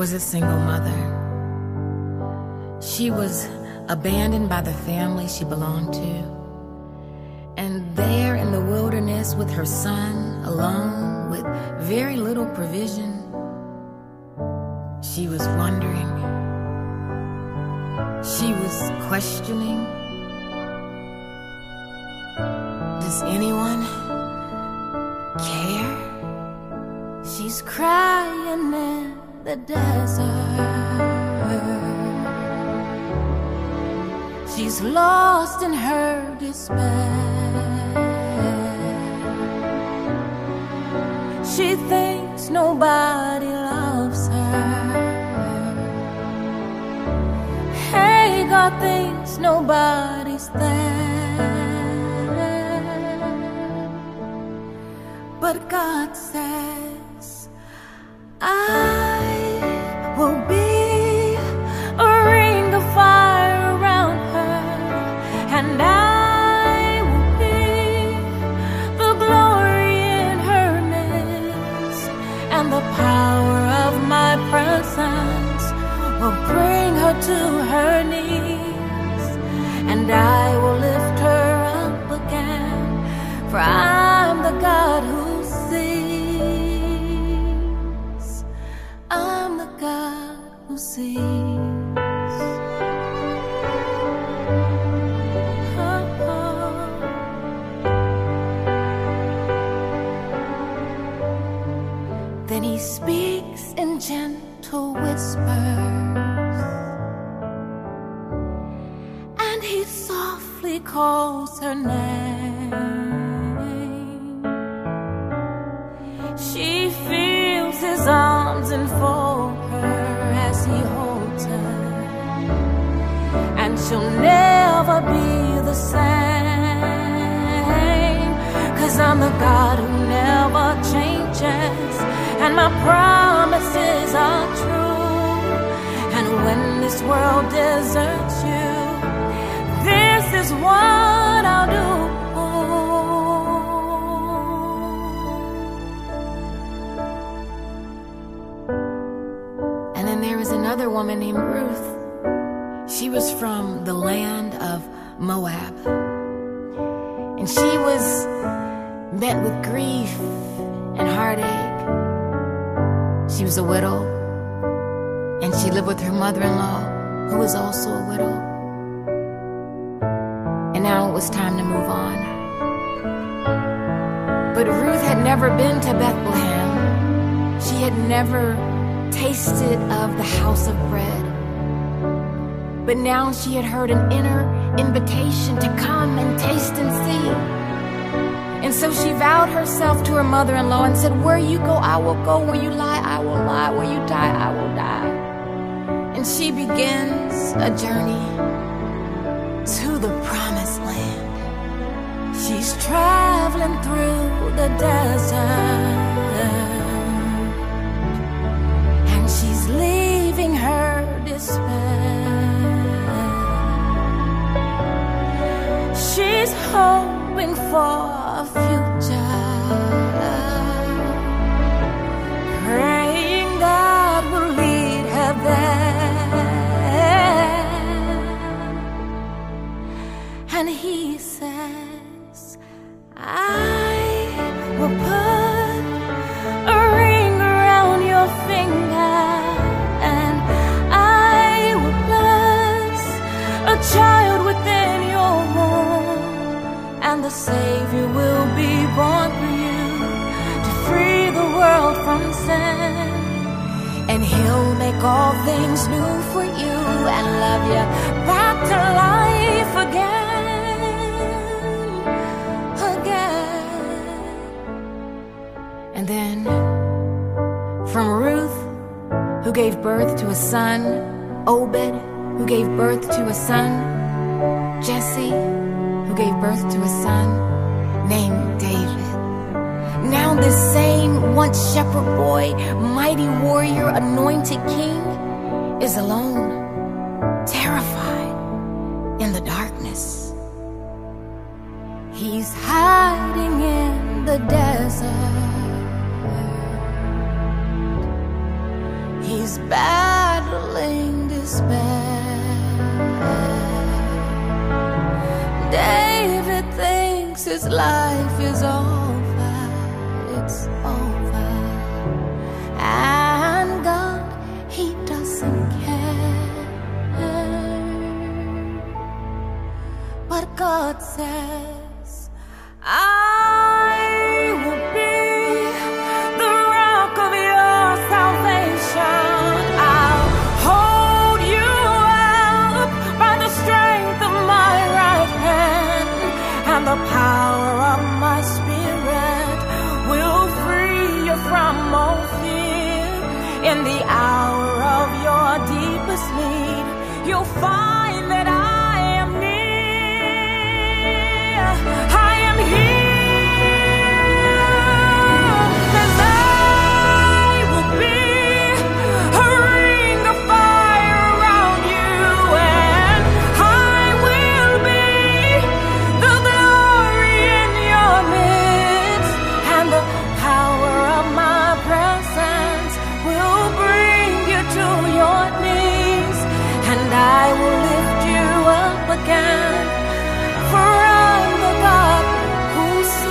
was a single mother. She was abandoned by the family she belonged to. And there in the wilderness with her son, alone, with very little provision, she was wondering. She was questioning. Does anyone care? She's crying in the desert. She's lost in her despair. She thinks nobody loves her. Hey, God thinks nobody's there. But God says, I will be a ring of fire around her, and I will be the glory in her midst, and the power of my presence will bring her to her knees, and I will lift her up again, for I'm the God who sees. I'm the God who sees. Then he speaks in gentle whispers, and he softly calls her name. She feels his arms enfold her as he holds her, and she'll never be the same, 'cause I'm the God who never changes, and my promises are true. And when this world deserts you, this is what I'll do. And then there was another woman named Ruth. She was from the land of Moab, and she was met with grief and heartache. She was a widow, and she lived with her mother-in-law, who was also a widow. And now it was time to move on. But Ruth had never been to Bethlehem. She had never tasted of the house of bread. But now she had heard an inner invitation to come and taste and see. And so she vowed herself to her mother-in-law and said, where you go, I will go. Where you lie, I will lie. Where you die, I will die. And she begins a journey to the promised land. She's traveling through the desert, and she's leaving her despair. She's hoping for a future, praying God will lead her there. And he says, I will put a ring around your finger, and I will bless a child within your womb, and the Savior will be born for you to free the world from sin. And he'll make all things new for you and love you back to life again. And then from Ruth, who gave birth to a son, Obed, who gave birth to a son, Jesse, who gave birth to a son named David. Now this same once shepherd boy, mighty warrior, anointed king, is alone, terrified in the darkness. He's hiding in the desert. He's he's battling despair. David thinks his life is over, it's over, and God, he doesn't care. But God says, I will be the rock of your salvation. I'll hold you up by the strength of my right hand, and the power of my spirit will free you from all fear. In the hour of your deepest need, you'll find that I am near. I am here, 'cause I will be a ring of fire around you, and I will be the glory in your midst, and the power of my presence will bring you to your knees, and I will lift you up again, for I'm the God who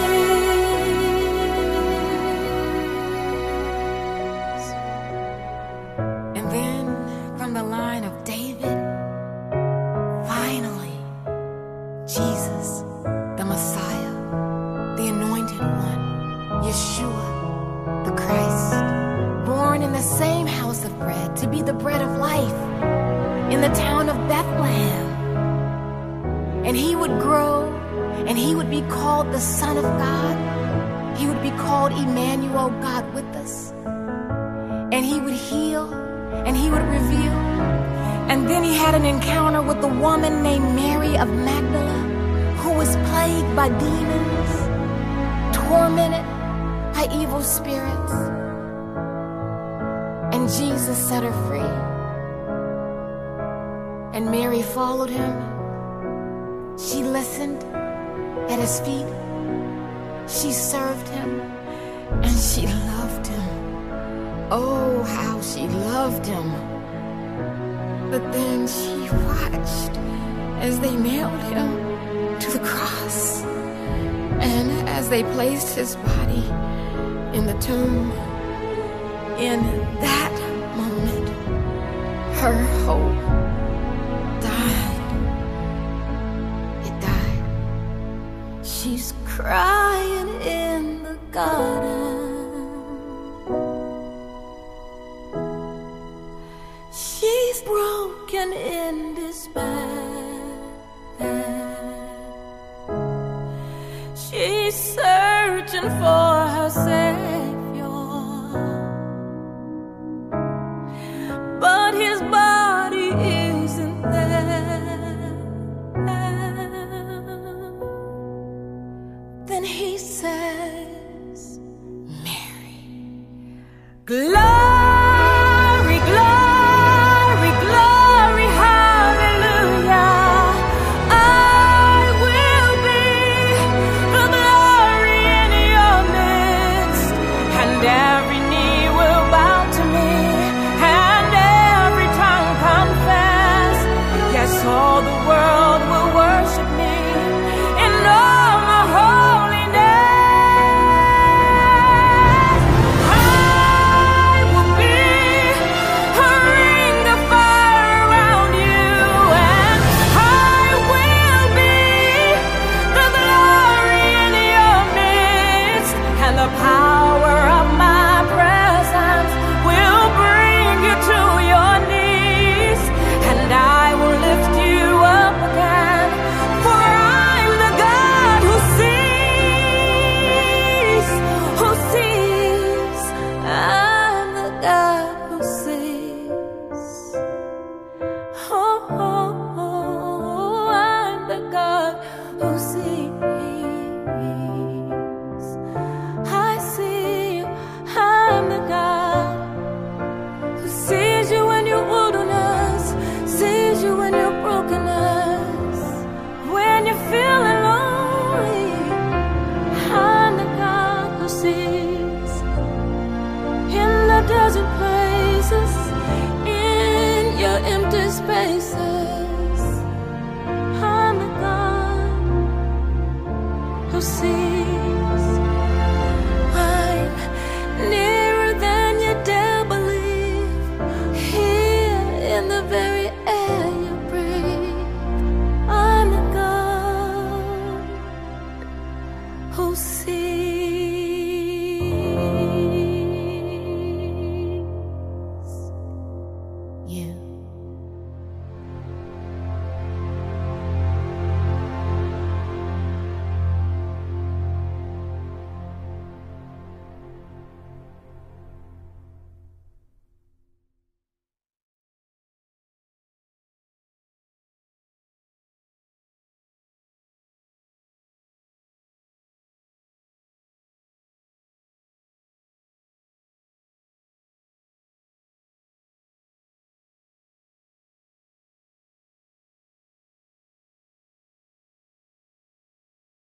sees. And then from the line of David, finally, Jesus, the Messiah, the Anointed One, Yeshua, the Christ, born in the same house of bread to be the bread of life in the town of Bethlehem. And he would grow, and he would be called the Son of God. He would be called Emmanuel, God with us. And he would heal, and he would reveal. And then he had an encounter with a woman named Mary of Magdala, who was plagued by demons, tormented by evil spirits. And Jesus set her free. And Mary followed him. She listened at his feet. She served him, and she loved him. Oh, how she loved him. But then she watched as they nailed him to the cross, and as they placed his body in the tomb. In that moment, her hope died. It died. She's crying in the garden. She's broken in despair. She's searching for her Savior, but his body isn't there. Then he says, Mary. Glory, glory, glory, hallelujah. I will be the glory in your midst. sees. I'm nearer than you dare believe, here in the very air you breathe. I'm the God who sees.